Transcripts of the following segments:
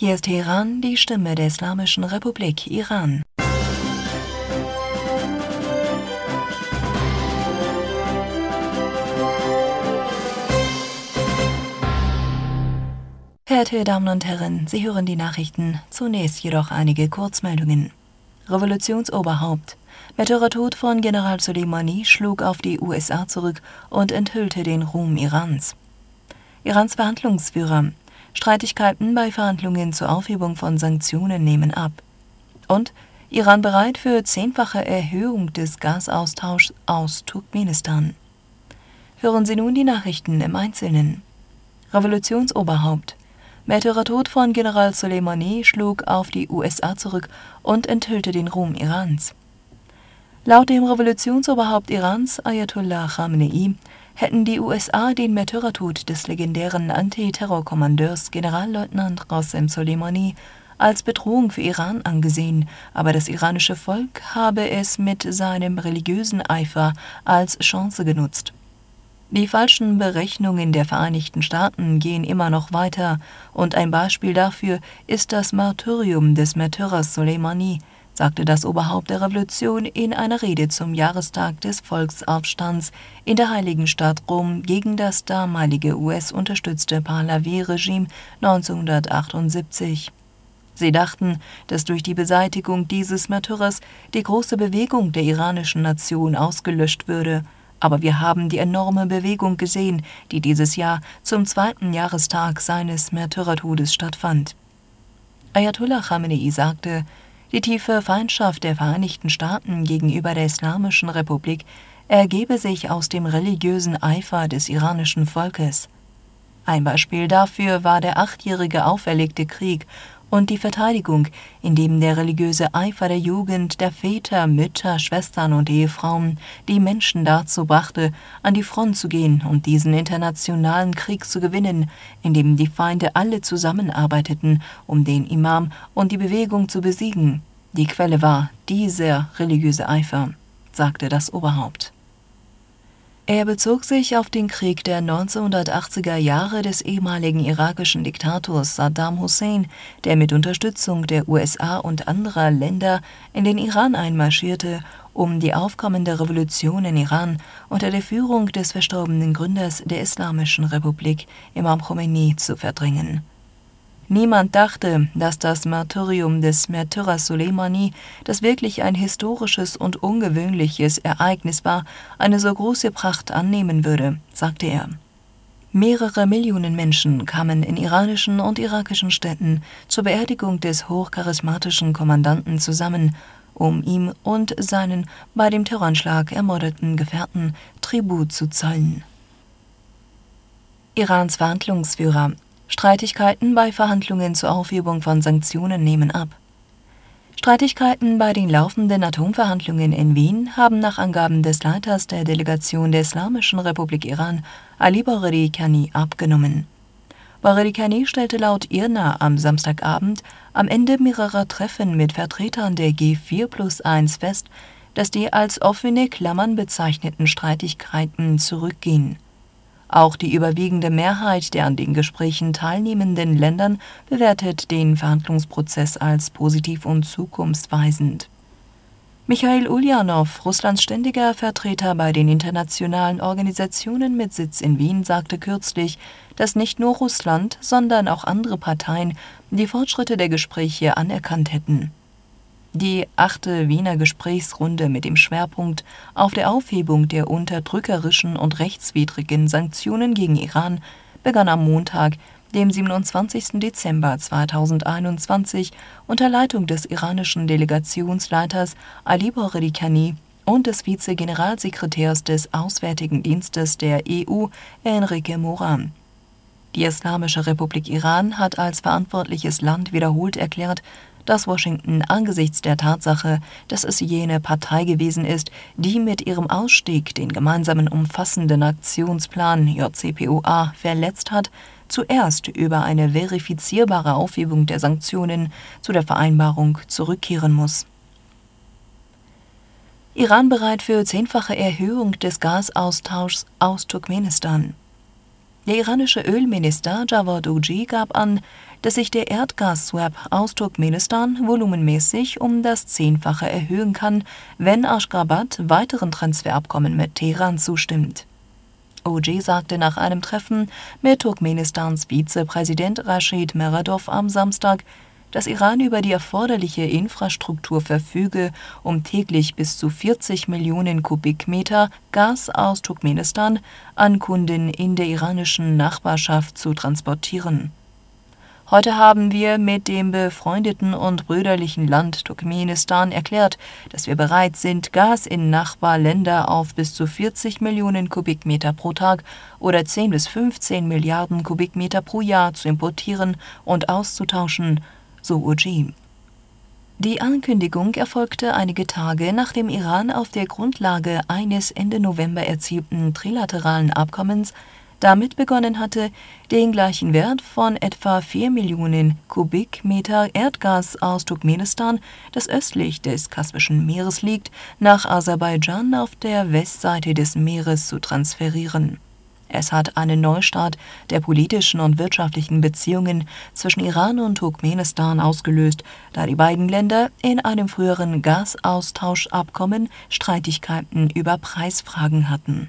Hier ist Teheran, die Stimme der Islamischen Republik Iran. Verehrte Damen und Herren, Sie hören die Nachrichten, zunächst jedoch einige Kurzmeldungen. Revolutionsoberhaupt. Märtyrer Tod von General Soleimani schlug auf die USA zurück und enthüllte den Ruhm Irans. Irans Verhandlungsführer. Streitigkeiten bei Verhandlungen zur Aufhebung von Sanktionen nehmen ab. Und Iran bereit für 10-fache Erhöhung des Gasaustauschs aus Turkmenistan. Hören Sie nun die Nachrichten im Einzelnen. Revolutionsoberhaupt. Märtyrertod von General Soleimani schlug auf die USA zurück und enthüllte den Ruhm Irans. Laut dem Revolutionsoberhaupt Irans, Ayatollah Khamenei, hätten die USA den Märtyrertod des legendären Antiterrorkommandeurs Generalleutnant Qasem Soleimani als Bedrohung für Iran angesehen, aber das iranische Volk habe es mit seinem religiösen Eifer als Chance genutzt. Die falschen Berechnungen der Vereinigten Staaten gehen immer noch weiter, und ein Beispiel dafür ist das Martyrium des Märtyrers Soleimani, sagte das Oberhaupt der Revolution in einer Rede zum Jahrestag des Volksaufstands in der heiligen Stadt Rom gegen das damalige US-unterstützte Pahlavi-Regime 1978. Sie dachten, dass durch die Beseitigung dieses Märtyrers die große Bewegung der iranischen Nation ausgelöscht würde. Aber wir haben die enorme Bewegung gesehen, die dieses Jahr zum 2. Jahrestag seines Märtyrertodes stattfand. Ayatollah Khamenei sagte, die tiefe Feindschaft der Vereinigten Staaten gegenüber der Islamischen Republik ergebe sich aus dem religiösen Eifer des iranischen Volkes. Ein Beispiel dafür war der 8-jährige auferlegte Krieg und die Verteidigung, in dem der religiöse Eifer der Jugend, der Väter, Mütter, Schwestern und Ehefrauen die Menschen dazu brachte, an die Front zu gehen und diesen internationalen Krieg zu gewinnen, in dem die Feinde alle zusammenarbeiteten, um den Imam und die Bewegung zu besiegen. Die Quelle war dieser religiöse Eifer, sagte das Oberhaupt. Er bezog sich auf den Krieg der 1980er Jahre des ehemaligen irakischen Diktators Saddam Hussein, der mit Unterstützung der USA und anderer Länder in den Iran einmarschierte, um die aufkommende Revolution in Iran unter der Führung des verstorbenen Gründers der Islamischen Republik, Imam Khomeini, zu verdrängen. Niemand dachte, dass das Martyrium des Märtyrers Soleimani, das wirklich ein historisches und ungewöhnliches Ereignis war, eine so große Pracht annehmen würde, sagte er. Mehrere Millionen Menschen kamen in iranischen und irakischen Städten zur Beerdigung des hochcharismatischen Kommandanten zusammen, um ihm und seinen bei dem Terroranschlag ermordeten Gefährten Tribut zu zollen. Irans Verhandlungsführer. Streitigkeiten bei Verhandlungen zur Aufhebung von Sanktionen nehmen ab. Streitigkeiten bei den laufenden Atomverhandlungen in Wien haben nach Angaben des Leiters der Delegation der Islamischen Republik Iran, Ali Bagheri-Kani, abgenommen. Bagheri-Kani stellte laut IRNA am Samstagabend am Ende mehrerer Treffen mit Vertretern der G4+1 fest, dass die als offene Klammern bezeichneten Streitigkeiten zurückgehen. Auch die überwiegende Mehrheit der an den Gesprächen teilnehmenden Ländern bewertet den Verhandlungsprozess als positiv und zukunftsweisend. Michail Uljanov, Russlands ständiger Vertreter bei den internationalen Organisationen mit Sitz in Wien, sagte kürzlich, dass nicht nur Russland, sondern auch andere Parteien die Fortschritte der Gespräche anerkannt hätten. Die 8. Wiener Gesprächsrunde mit dem Schwerpunkt auf der Aufhebung der unterdrückerischen und rechtswidrigen Sanktionen gegen Iran begann am Montag, dem 27. Dezember 2021, unter Leitung des iranischen Delegationsleiters Ali Bagheri-Kani und des Vize-Generalsekretärs des Auswärtigen Dienstes der EU, Enrique Moran. Die Islamische Republik Iran hat als verantwortliches Land wiederholt erklärt, dass Washington angesichts der Tatsache, dass es jene Partei gewesen ist, die mit ihrem Ausstieg den gemeinsamen umfassenden Aktionsplan JCPOA verletzt hat, zuerst über eine verifizierbare Aufhebung der Sanktionen zu der Vereinbarung zurückkehren muss. Iran bereit für 10-fache Erhöhung des Gasaustauschs aus Turkmenistan. Der iranische Ölminister Javad Uji gab an, dass sich der Erdgas-Swap aus Turkmenistan volumenmäßig um das 10-fache erhöhen kann, wenn Aşgabat weiteren Transferabkommen mit Teheran zustimmt. OG sagte nach einem Treffen mit Turkmenistans Vizepräsident Rashid Meredov am Samstag, dass Iran über die erforderliche Infrastruktur verfüge, um täglich bis zu 40 Millionen Kubikmeter Gas aus Turkmenistan an Kunden in der iranischen Nachbarschaft zu transportieren. Heute haben wir mit dem befreundeten und brüderlichen Land Turkmenistan erklärt, dass wir bereit sind, Gas in Nachbarländer auf bis zu 40 Millionen Kubikmeter pro Tag oder 10 bis 15 Milliarden Kubikmeter pro Jahr zu importieren und auszutauschen, so OG. Die Ankündigung erfolgte einige Tage, nachdem Iran auf der Grundlage eines Ende November erzielten trilateralen Abkommens damit begonnen hatte, den gleichen Wert von etwa 4 Millionen Kubikmeter Erdgas aus Turkmenistan, das östlich des Kaspischen Meeres liegt, nach Aserbaidschan auf der Westseite des Meeres zu transferieren. Es hat einen Neustart der politischen und wirtschaftlichen Beziehungen zwischen Iran und Turkmenistan ausgelöst, da die beiden Länder in einem früheren Gasaustauschabkommen Streitigkeiten über Preisfragen hatten.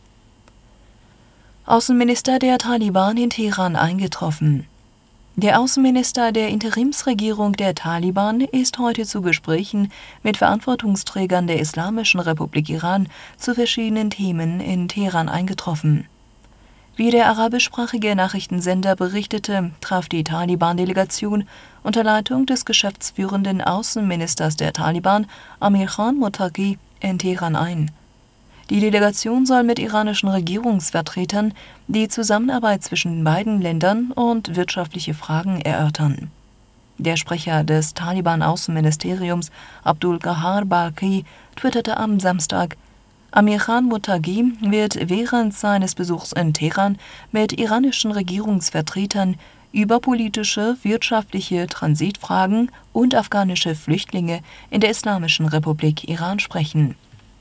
Außenminister der Taliban in Teheran eingetroffen. Der Außenminister der Interimsregierung der Taliban ist heute zu Gesprächen mit Verantwortungsträgern der Islamischen Republik Iran zu verschiedenen Themen in Teheran eingetroffen. Wie der arabischsprachige Nachrichtensender berichtete, traf die Taliban-Delegation unter Leitung des geschäftsführenden Außenministers der Taliban, Amir Khan Muttaqi, in Teheran ein. Die Delegation soll mit iranischen Regierungsvertretern die Zusammenarbeit zwischen beiden Ländern und wirtschaftliche Fragen erörtern. Der Sprecher des Taliban-Außenministeriums, Abdul Gahar Balkhi, twitterte am Samstag: Amir Khan Muttaqi wird während seines Besuchs in Teheran mit iranischen Regierungsvertretern über politische, wirtschaftliche Transitfragen und afghanische Flüchtlinge in der Islamischen Republik Iran sprechen.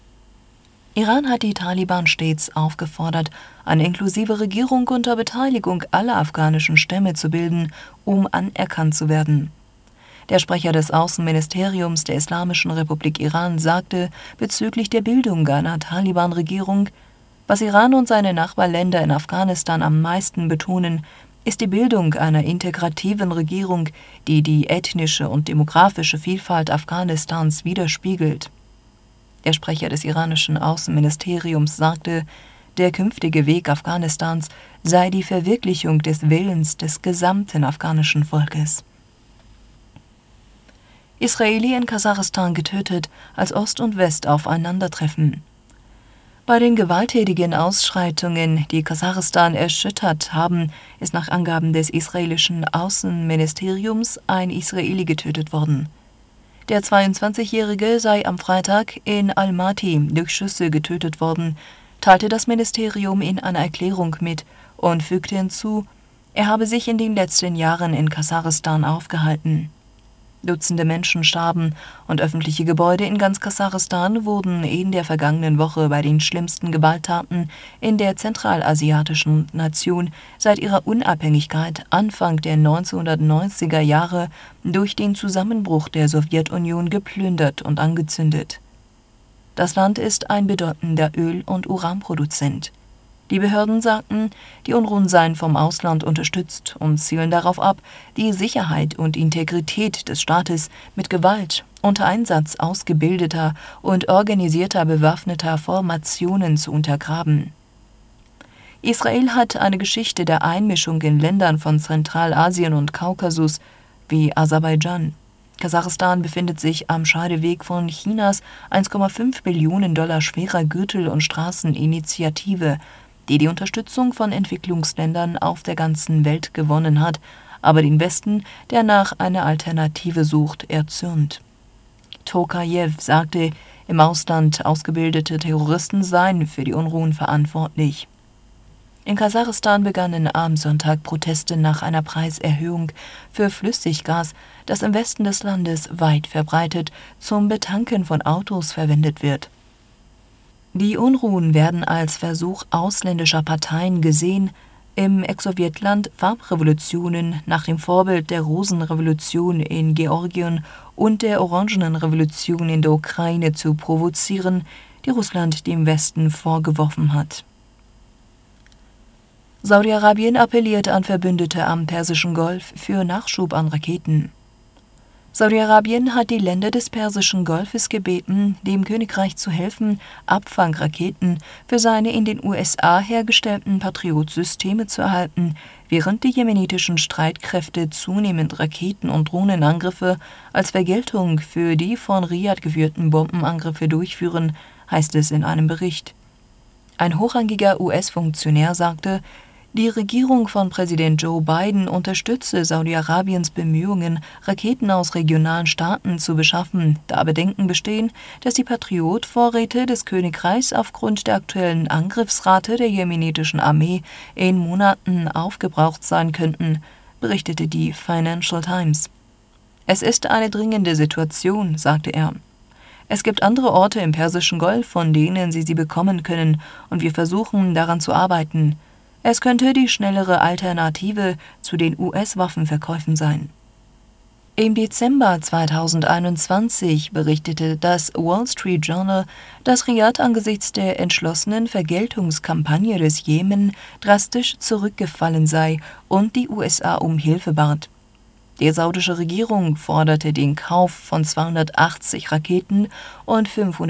Iran hat die Taliban stets aufgefordert, eine inklusive Regierung unter Beteiligung aller afghanischen Stämme zu bilden, um anerkannt zu werden. Der Sprecher des Außenministeriums der Islamischen Republik Iran sagte bezüglich der Bildung einer Taliban-Regierung: Was Iran und seine Nachbarländer in Afghanistan am meisten betonen, ist die Bildung einer integrativen Regierung, die die ethnische und demografische Vielfalt Afghanistans widerspiegelt. Der Sprecher des iranischen Außenministeriums sagte, der künftige Weg Afghanistans sei die Verwirklichung des Willens des gesamten afghanischen Volkes. Israeli in Kasachstan getötet, als Ost und West aufeinandertreffen. Bei den gewalttätigen Ausschreitungen, die Kasachstan erschüttert haben, ist nach Angaben des israelischen Außenministeriums ein Israeli getötet worden. Der 22-Jährige sei am Freitag in Almaty durch Schüsse getötet worden, teilte das Ministerium in einer Erklärung mit und fügte hinzu, er habe sich in den letzten Jahren in Kasachstan aufgehalten. Dutzende Menschen starben und öffentliche Gebäude in ganz Kasachstan wurden in der vergangenen Woche bei den schlimmsten Gewalttaten in der zentralasiatischen Nation seit ihrer Unabhängigkeit Anfang der 1990er Jahre durch den Zusammenbruch der Sowjetunion geplündert und angezündet. Das Land ist ein bedeutender Öl- und Uranproduzent. Die Behörden sagten, die Unruhen seien vom Ausland unterstützt und zielen darauf ab, die Sicherheit und Integrität des Staates mit Gewalt unter Einsatz ausgebildeter und organisierter bewaffneter Formationen zu untergraben. Israel hat eine Geschichte der Einmischung in Ländern von Zentralasien und Kaukasus wie Aserbaidschan. Kasachstan befindet sich am Scheideweg von Chinas 1,5 Billionen $ schwerer Gürtel- und Straßeninitiative, die die Unterstützung von Entwicklungsländern auf der ganzen Welt gewonnen hat, aber den Westen, der nach einer Alternative sucht, erzürnt. Tokajew sagte, im Ausland ausgebildete Terroristen seien für die Unruhen verantwortlich. In Kasachstan begannen am Sonntag Proteste nach einer Preiserhöhung für Flüssiggas, das im Westen des Landes weit verbreitet zum Betanken von Autos verwendet wird. Die Unruhen werden als Versuch ausländischer Parteien gesehen, im Ex-Sowjetland Farbrevolutionen nach dem Vorbild der Rosenrevolution in Georgien und der Orangenen Revolution in der Ukraine zu provozieren, die Russland dem Westen vorgeworfen hat. Saudi-Arabien appelliert an Verbündete am Persischen Golf für Nachschub an Raketen. Saudi-Arabien hat die Länder des Persischen Golfes gebeten, dem Königreich zu helfen, Abfangraketen für seine in den USA hergestellten Patriot-Systeme zu erhalten, während die jemenitischen Streitkräfte zunehmend Raketen- und Drohnenangriffe als Vergeltung für die von Riad geführten Bombenangriffe durchführen, heißt es in einem Bericht. Ein hochrangiger US-Funktionär sagte, die Regierung von Präsident Joe Biden unterstütze Saudi-Arabiens Bemühungen, Raketen aus regionalen Staaten zu beschaffen, da Bedenken bestehen, dass die Patriot-Vorräte des Königreichs aufgrund der aktuellen Angriffsrate der jemenitischen Armee in Monaten aufgebraucht sein könnten, berichtete die Financial Times. Es ist eine dringende Situation, sagte er. Es gibt andere Orte im Persischen Golf, von denen sie bekommen können, und wir versuchen, daran zu arbeiten. Es könnte die schnellere Alternative zu den US-Waffenverkäufen sein. Im Dezember 2021 berichtete das Wall Street Journal, dass Riad angesichts der entschlossenen Vergeltungskampagne des Jemen drastisch zurückgefallen sei und die USA um Hilfe bat. Die saudische Regierung forderte den Kauf von 280 Raketen und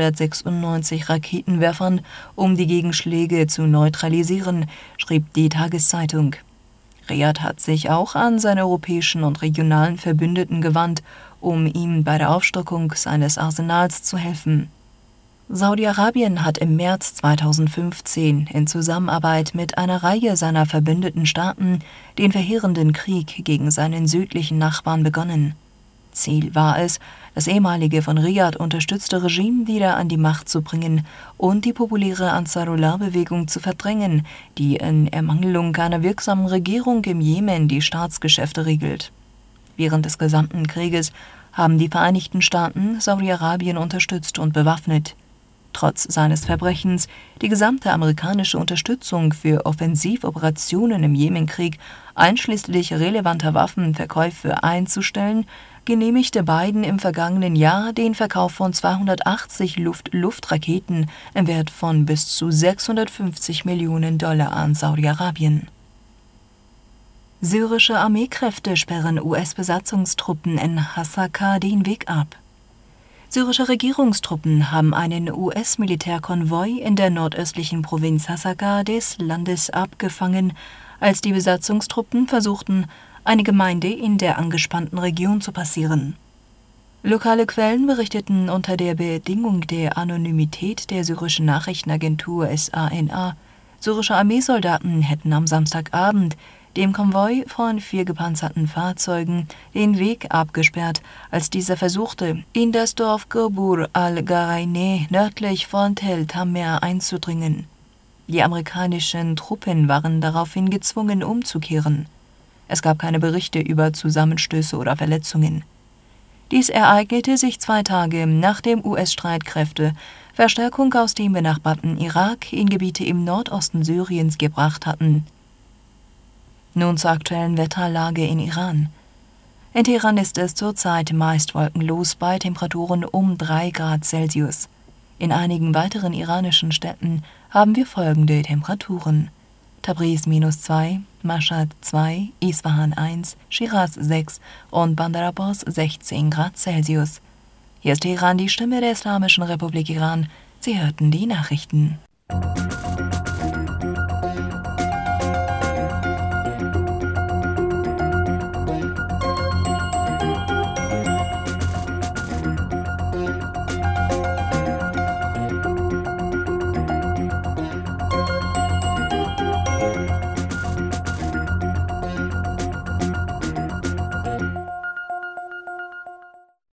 596 Raketenwerfern, um die Gegenschläge zu neutralisieren, schrieb die Tageszeitung. Riad hat sich auch an seine europäischen und regionalen Verbündeten gewandt, um ihm bei der Aufstockung seines Arsenals zu helfen. Saudi-Arabien hat im März 2015 in Zusammenarbeit mit einer Reihe seiner verbündeten Staaten den verheerenden Krieg gegen seinen südlichen Nachbarn begonnen. Ziel war es, das ehemalige von Riad unterstützte Regime wieder an die Macht zu bringen und die populäre Ansarullah-Bewegung zu verdrängen, die in Ermangelung einer wirksamen Regierung im Jemen die Staatsgeschäfte regelt. Während des gesamten Krieges haben die Vereinigten Staaten Saudi-Arabien unterstützt und bewaffnet. Trotz seines Verbrechens, die gesamte amerikanische Unterstützung für Offensivoperationen im Jemenkrieg, einschließlich relevanter Waffenverkäufe einzustellen, genehmigte Biden im vergangenen Jahr den Verkauf von 280 Luft-Luft-Raketen im Wert von bis zu $650 Millionen an Saudi-Arabien. Syrische Armeekräfte sperren US-Besatzungstruppen in Hasaka den Weg ab. Syrische Regierungstruppen haben einen US-Militärkonvoi in der nordöstlichen Provinz Hasaka des Landes abgefangen, als die Besatzungstruppen versuchten, eine Gemeinde in der angespannten Region zu passieren. Lokale Quellen berichteten unter der Bedingung der Anonymität der syrischen Nachrichtenagentur SANA, syrische Armeesoldaten hätten am Samstagabend dem Konvoi von 4 gepanzerten Fahrzeugen den Weg abgesperrt, als dieser versuchte, in das Dorf Gobur al-Garaineh nördlich von Tel Tamer einzudringen. Die amerikanischen Truppen waren daraufhin gezwungen, umzukehren. Es gab keine Berichte über Zusammenstöße oder Verletzungen. Dies ereignete sich 2 Tage, nachdem US-Streitkräfte Verstärkung aus dem benachbarten Irak in Gebiete im Nordosten Syriens gebracht hatten. Nun zur aktuellen Wetterlage in Iran. In Teheran ist es zurzeit meist wolkenlos bei Temperaturen um 3 Grad Celsius. In einigen weiteren iranischen Städten haben wir folgende Temperaturen: Tabriz -2, Mashhad 2, Isfahan 1, Schiraz 6 und Bandar Abbas 16 Grad Celsius. Hier ist Teheran, die Stimme der Islamischen Republik Iran. Sie hörten die Nachrichten.